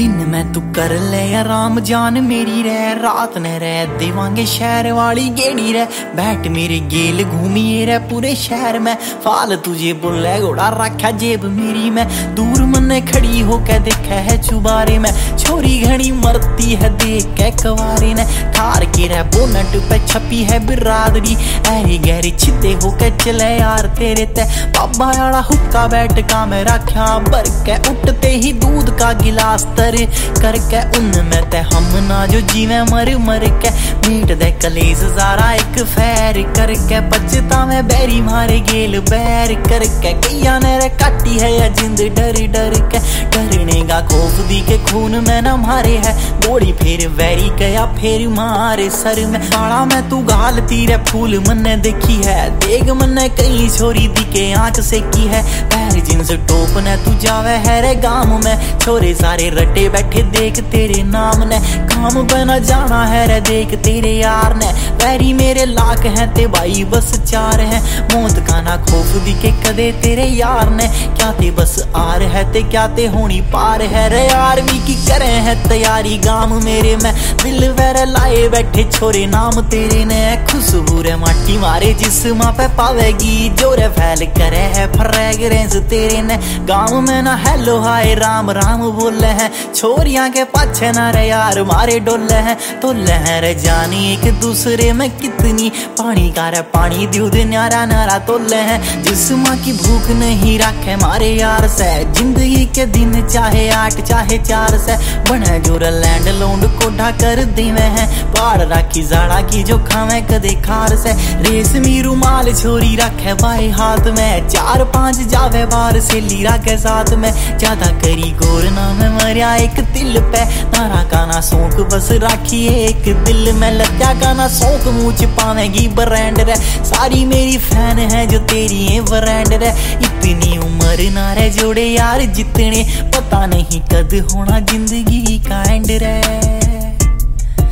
दिन मैं तू कर ले आराम जान मेरी रह रात न रह देवांगे शहर वाली गेड़ी रह बैठ मेरे गेल घूमिए रह पूरे शहर में फाल तुझे बोले घोड़ा रखा जेब मेरी में दूर मन खड़ी होके देखा है चुबारे में छोरी घनी मरती है देख के कवारे ने ठार के रह बोनट पे छपी है बिरादरी ऐरी गहरी छिते होके चले यार तेरे ते बाबा आड़ा हुक्का बैठ का मैं रखा भर के उठते ही दूध का गिलास तर करके उनमें ते हम ना जो जीवे मर मर के मीट दे कलेस सारा एक फैर करके बचता मैं बैरी मारे गेल बैर करके कैया ने रे काटी है या जिंद डर डर के डरने का खौफ दी के खून में न मारे है गोली फिर वैरी गया फिर मारे सर में बाड़ा में तू गालती रे फूल मन्ने देखी है देख मन्ने कई छोरी दी के आंच से की है पैर जिन्स टोप ने तू जावे है रे गांव में छोरे सारे रटे बैठे देख तेरे नाम ने काम बना जाना है रे देख तेरे यार ने पैरी मेरे लाख हैं ते भाई बस चार हैं मौत का ना खौफ दी के कदे तेरे यार ने क्या ते बस आर है ते क्या ते होनी पार है रे आर्मी की करे है तैयारी गांव मेरे में दिल वेरे लाए बैठे छोरे नाम तेरे ने खुशबू रे माटी मारे जिस्म पे पावेगी जोरे फैल करे है फ्रेग्रेंस तेरे ने गांव में ना हेलो हाय राम राम बोले हैं छोरियां के पाछे ना रे यार मारे डोले हैं तो लहर जानी एक दूसरे में कितनी पानी का रे पानी दूध न्यारा नारा तोले हैं जिस्म की भूख नहीं रखे मारे यार से जिंदगी के दिन चाहे 8 चाहे 4 से बने जोर लैंड लोंड कोढ़ा कर देवे हैं पाड़ राखी जाड़ा की जो खावे कदे खार से रेशमी रुमाल छोरी रखे भाई हाथ में 4-5 जावे बार से लीरा के साथ में ज्यादा करी गोर ना में मरिया एक दिल पे नारा का ना शौक बस राखी एक दिल में लत्या का ना शौक मुँह पावेगी ब्रांड रे सारी मेरी फैन है जो तेरी है ब्रांड रे इतनी उम्र ना रे जोड़े यार जितने पता नहीं कद होना जिंदगी का एंड रे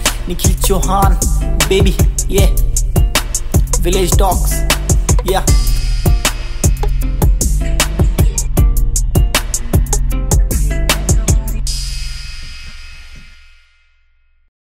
निखिल चौहान बेबी ये विलेज डॉग्स या